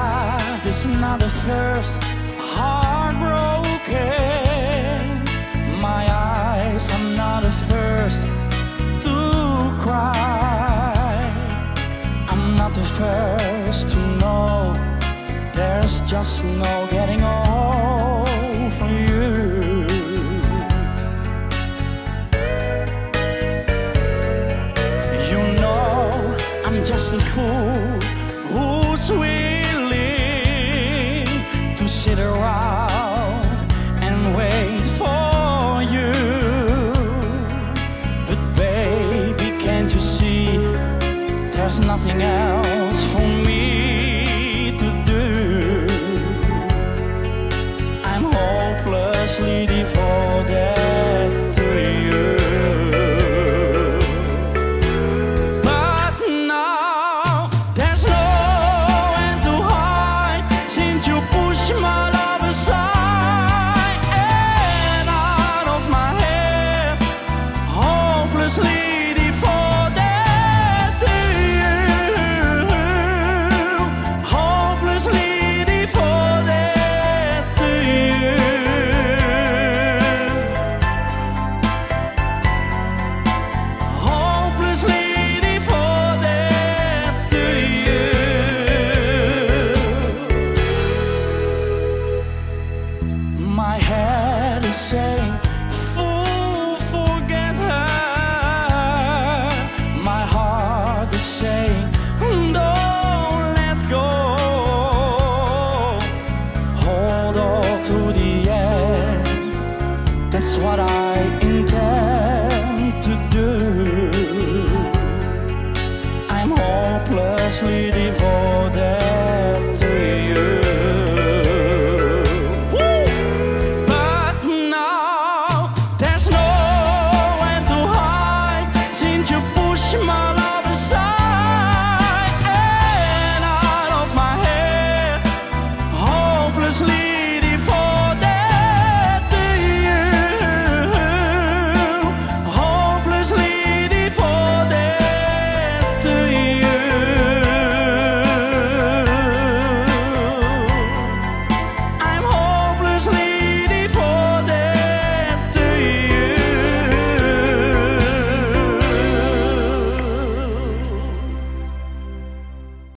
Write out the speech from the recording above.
heart is not the first heartbroken. My eyes are not the first to cry. I'm not the first to know there's just no getting over you. You know I'm just a fool who's willing to sit around and wait for you. But baby, can't you see there's nothing else